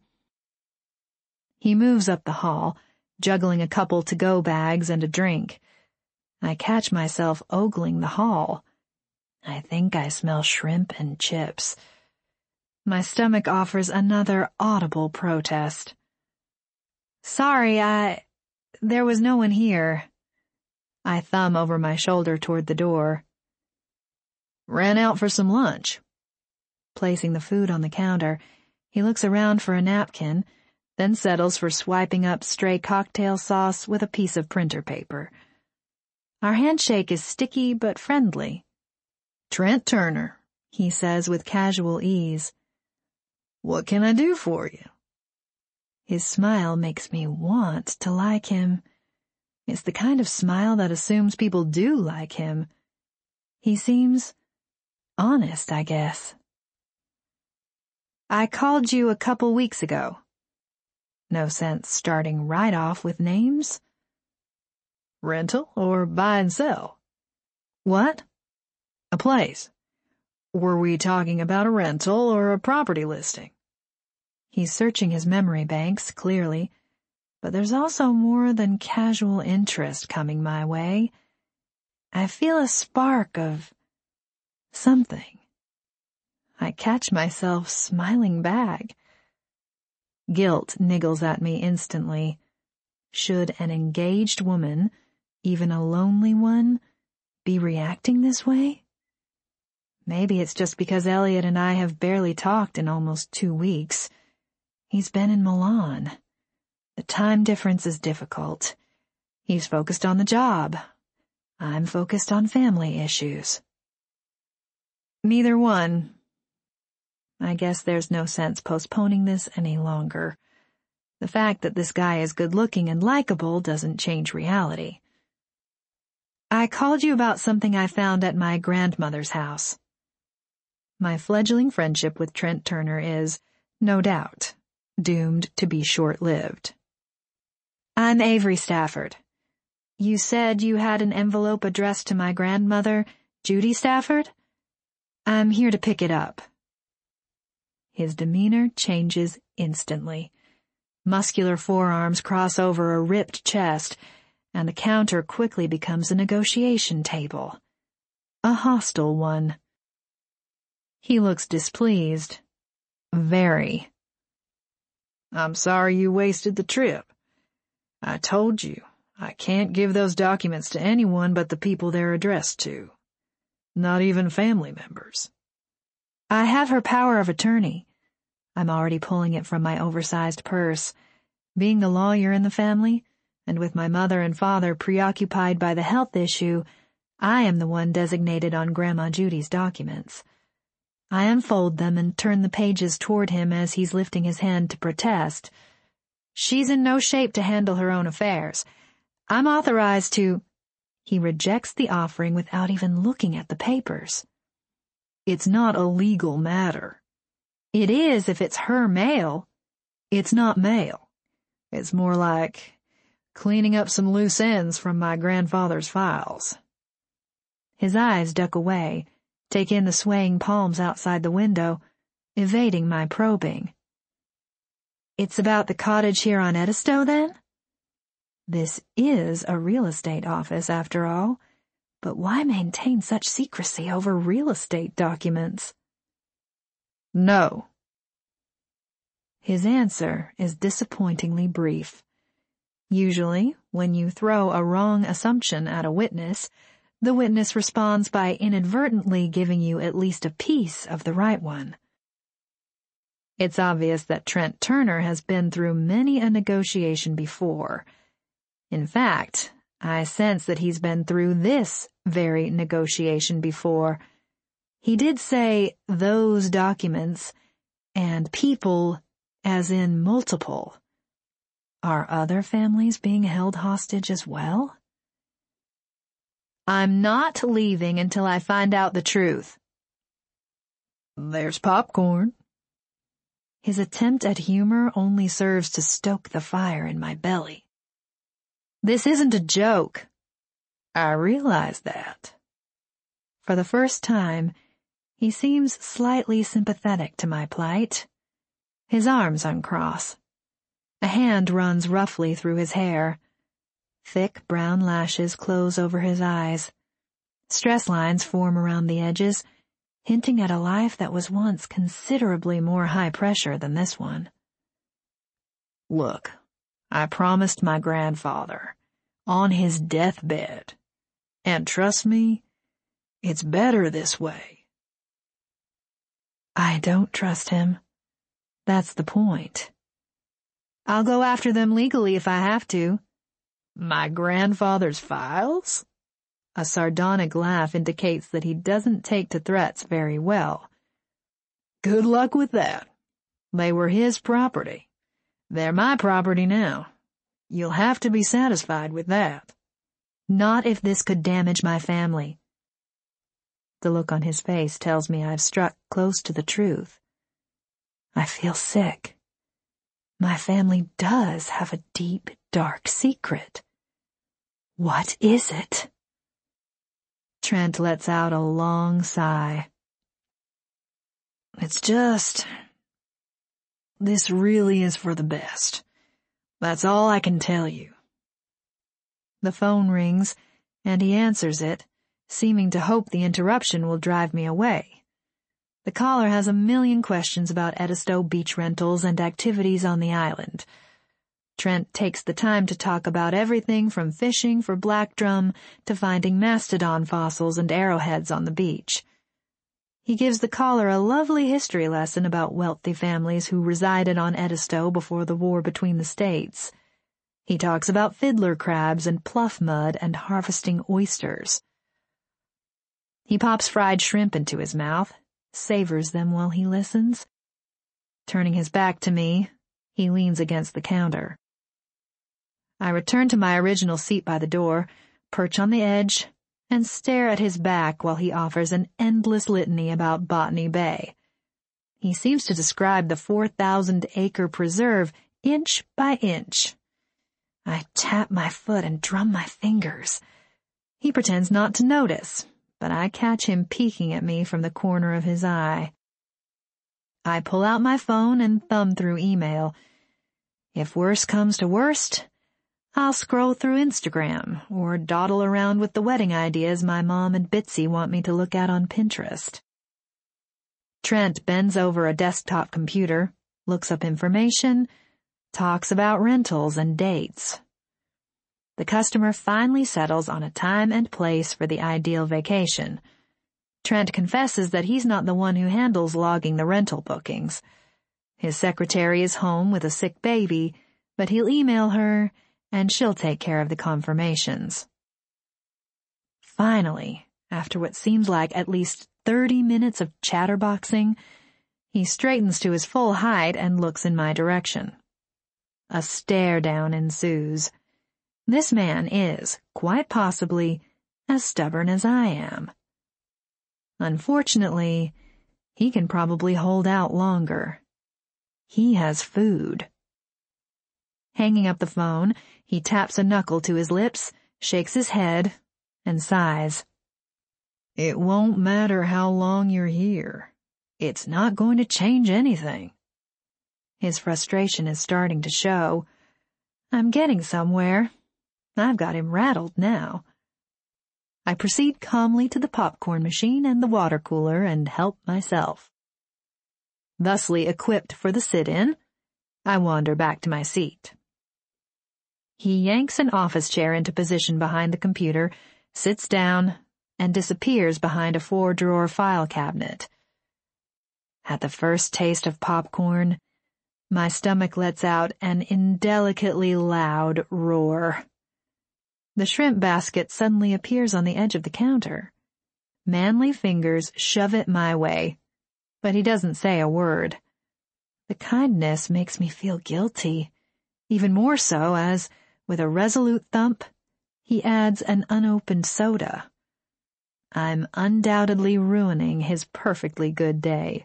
He moves up the hall, juggling a couple to-go bags and a drink. I catch myself ogling the hall. I think I smell shrimp and chips. My stomach offers another audible protest. Sorry, I... there was no one here. I thumb over my shoulder toward the door. Ran out for some lunch. Placing the food on the counter, he looks around for a napkin, then settles for swiping up stray cocktail sauce with a piece of printer paper. Our handshake is sticky but friendly. Trent Turner, he says with casual ease. What can I do for you? His smile makes me want to like him. It's the kind of smile that assumes people do like him. He seems honest, I guess. I called you a couple weeks ago. No sense starting right off with names. Rental or buy and sell? What? A place. Were we talking about a rental or a property listing? He's searching his memory banks, clearly, but there's also more than casual interest coming my way. I feel a spark of something. I catch myself smiling back. Guilt niggles at me instantly. Should an engaged woman, even a lonely one, be reacting this way? Maybe it's just because Elliot and I have barely talked in almost two weeks. He's been in Milan. The time difference is difficult. He's focused on the job. I'm focused on family issues. Neither one. I guess there's no sense postponing this any longer. The fact that this guy is good-looking and likable doesn't change reality. I called you about something I found at my grandmother's house. My fledgling friendship with Trent Turner is, no doubt, doomed to be short-lived. I'm Avery Stafford. You said you had an envelope addressed to my grandmother, Judy Stafford? I'm here to pick it up. His demeanor changes instantly. Muscular forearms cross over a ripped chest, and the counter quickly becomes a negotiation table. A hostile one. He looks displeased. Very. I'm sorry you wasted the trip. I told you, I can't give those documents to anyone but the people they're addressed to. Not even family members. I have her power of attorney. I'm already pulling it from my oversized purse. Being the lawyer in the family, and with my mother and father preoccupied by the health issue, I am the one designated on Grandma Judy's documents. I unfold them and turn the pages toward him as he's lifting his hand to protest. She's in no shape to handle her own affairs. I'm authorized to... He rejects the offering without even looking at the papers. It's not a legal matter. It is if it's her mail. It's not mail. It's more like cleaning up some loose ends from my grandfather's files. His eyes duck away, take in the swaying palms outside the window, evading my probing. It's about the cottage here on Edisto, then? This is a real estate office, after all, but why maintain such secrecy over real estate documents? No. His answer is disappointingly brief. Usually, when you throw a wrong assumption at a witness, the witness responds by inadvertently giving you at least a piece of the right one. It's obvious that Trent Turner has been through many a negotiation before. In fact, I sense that he's been through this very negotiation before. He did say those documents and people, as in multiple. Are other families being held hostage as well? I'm not leaving until I find out the truth. There's popcorn. His attempt at humor only serves to stoke the fire in my belly. This isn't a joke. I realize that. For the first time, he seems slightly sympathetic to my plight. His arms uncross. A hand runs roughly through his hair. Thick brown lashes close over his eyes. Stress lines form around the edges, hinting at a life that was once considerably more high pressure than this one. Look, I promised my grandfather, on his deathbed, and trust me, it's better this way. I don't trust him. That's the point. I'll go after them legally if I have to. My grandfather's files? A sardonic laugh indicates that he doesn't take to threats very well. Good luck with that. They were his property. They're my property now. You'll have to be satisfied with that. Not if this could damage my family. The look on his face tells me I've struck close to the truth. I feel sick. My family does have a deep, dark secret. What is it? Trent lets out a long sigh. It's just... This really is for the best. That's all I can tell you. The phone rings, and he answers it, seeming to hope the interruption will drive me away. The caller has a million questions about Edisto beach rentals and activities on the island. Trent takes the time to talk about everything from fishing for black drum to finding mastodon fossils and arrowheads on the beach. He gives the caller a lovely history lesson about wealthy families who resided on Edisto before the war between the states. He talks about fiddler crabs and pluff mud and harvesting oysters. He pops fried shrimp into his mouth, savors them while he listens. Turning his back to me, he leans against the counter. I return to my original seat by the door, perch on the edge, and stare at his back while he offers an endless litany about Botany Bay. He seems to describe the four thousand acre preserve inch by inch. I tap my foot and drum my fingers. He pretends not to notice, but I catch him peeking at me from the corner of his eye. I pull out my phone and thumb through email. If worst comes to worst, I'll scroll through Instagram or dawdle around with the wedding ideas my mom and Bitsy want me to look at on Pinterest. Trent bends over a desktop computer, looks up information, talks about rentals and dates. The customer finally settles on a time and place for the ideal vacation. Trent confesses that he's not the one who handles logging the rental bookings. His secretary is home with a sick baby, but he'll email her, and she'll take care of the confirmations. Finally, after what seems like at least thirty minutes of chatterboxing, he straightens to his full height and looks in my direction. A stare down ensues. This man is, quite possibly, as stubborn as I am. Unfortunately, he can probably hold out longer. He has food. Hanging up the phone, he taps a knuckle to his lips, shakes his head, and sighs. It won't matter how long you're here. It's not going to change anything. His frustration is starting to show. I'm getting somewhere. I've got him rattled now. I proceed calmly to the popcorn machine and the water cooler and help myself. Thusly equipped for the sit-in, I wander back to my seat. He yanks an office chair into position behind the computer, sits down, and disappears behind a four-drawer file cabinet. At the first taste of popcorn, my stomach lets out an indelicately loud roar. The shrimp basket suddenly appears on the edge of the counter. Manly fingers shove it my way, but he doesn't say a word. The kindness makes me feel guilty, even more so as, with a resolute thump, he adds an unopened soda. I'm undoubtedly ruining his perfectly good day.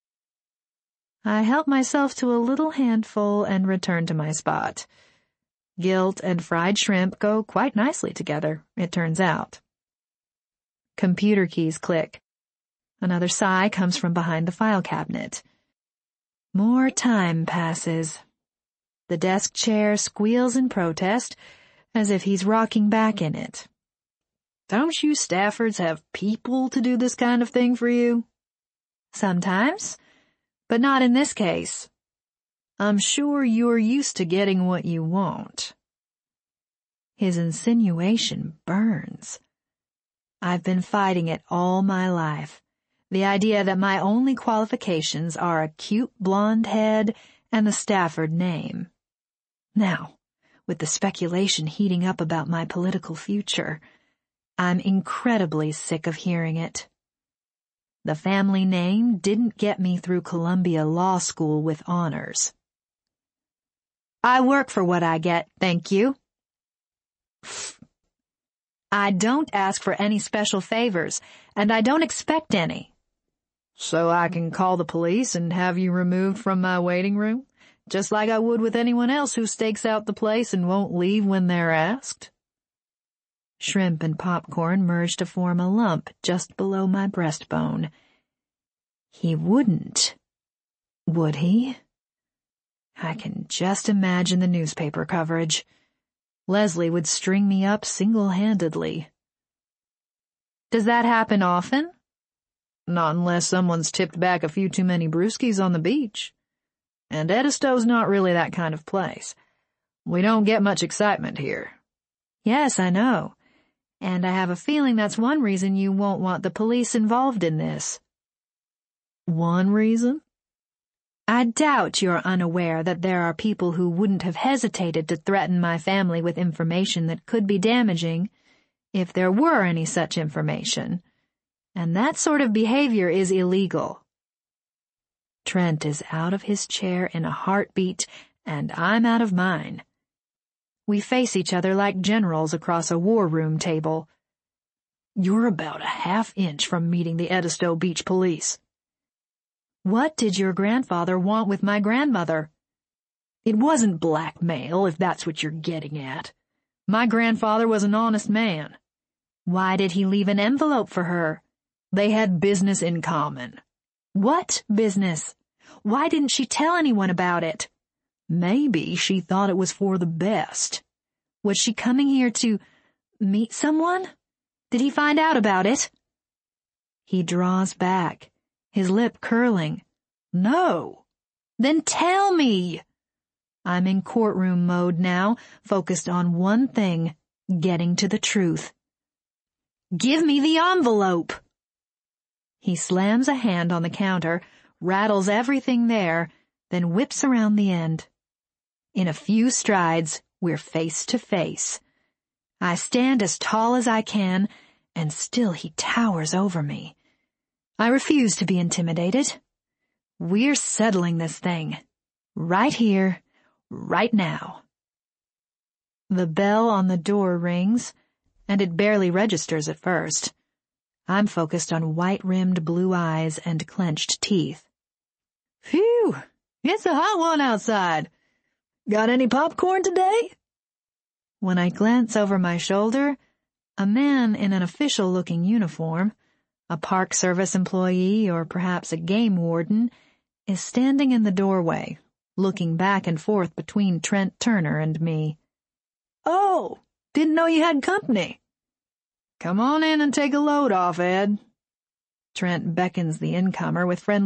I help myself to a little handful and return to my spot. Guilt and fried shrimp go quite nicely together, it turns out. Computer keys click. Another sigh comes from behind the file cabinet. More time passes. The desk chair squeals in protest, as if he's rocking back in it. Don't you Staffords have people to do this kind of thing for you? Sometimes, but not in this case. I'm sure you're used to getting what you want. His insinuation burns. I've been fighting it all my life. The idea that my only qualifications are a cute blonde head and the Stafford name. Now, with the speculation heating up about my political future, I'm incredibly sick of hearing it. The family name didn't get me through Columbia Law School with honors. I work for what I get, thank you. I don't ask for any special favors, and I don't expect any. So I can call the police and have you removed from my waiting room, just like I would with anyone else who stakes out the place and won't leave when they're asked? Shrimp and popcorn merge to form a lump just below my breastbone. He wouldn't, would he? I can just imagine the newspaper coverage. Leslie would string me up single-handedly. Does that happen often? Not unless someone's tipped back a few too many brewskis on the beach. And Edisto's not really that kind of place. We don't get much excitement here. Yes, I know. And I have a feeling that's one reason you won't want the police involved in this. One reason? I doubt you're unaware that there are people who wouldn't have hesitated to threaten my family with information that could be damaging, if there were any such information. And that sort of behavior is illegal. Trent is out of his chair in a heartbeat, and I'm out of mine. We face each other like generals across a war room table. You're about a half inch from meeting the Edisto Beach Police. What did your grandfather want with my grandmother? It wasn't blackmail, if that's what you're getting at. My grandfather was an honest man. Why did he leave an envelope for her? They had business in common. What business? Why didn't she tell anyone about it? Maybe she thought it was for the best. Was she coming here to meet someone? Did he find out about it? He draws back, his lip curling. No. Then tell me. I'm in courtroom mode now, focused on one thing, getting to the truth. Give me the envelope. He slams a hand on the counter, rattles everything there, then whips around the end. In a few strides, we're face to face. I stand as tall as I can, and still he towers over me. I refuse to be intimidated. We're settling this thing. Right here, right now. The bell on the door rings, and it barely registers at first. I'm focused on white-rimmed blue eyes and clenched teeth. Phew! It's a hot one outside. Got any popcorn today? When I glance over my shoulder, a man in an official-looking uniform, a Park Service employee or perhaps a game warden, is standing in the doorway, looking back and forth between Trent Turner and me. Oh, Didn't know you had company. Come on in and take a load off, Ed. Trent beckons the incomer with friendly